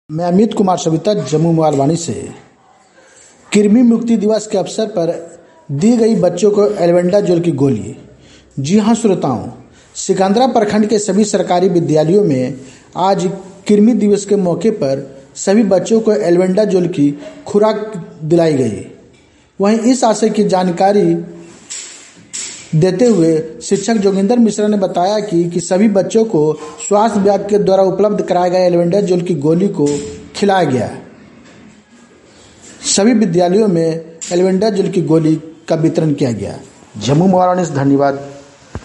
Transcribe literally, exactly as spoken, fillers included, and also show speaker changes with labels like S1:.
S1: मैं अमित कुमार सविता जम्मू मोबाइल से। कृमि मुक्ति दिवस के अवसर पर दी गई बच्चों को एल्बेंडाजोल की गोली। जी हां श्रोताओं, सिकंदरा प्रखंड के सभी सरकारी विद्यालयों में आज कृमि दिवस के मौके पर सभी बच्चों को एल्बेंडाजोल की खुराक दिलाई गई। वहीं इस आशय की जानकारी देते हुए शिक्षक जोगिंदर मिश्रा ने बताया कि, कि सभी बच्चों को स्वास्थ्य विभाग के द्वारा उपलब्ध कराए गए एल्बेंडाजोल की गोली को खिलाया गया। सभी विद्यालयों में एल्बेंडाजोल की गोली का वितरण किया गया। जम्मू मोबाइल से धन्यवाद।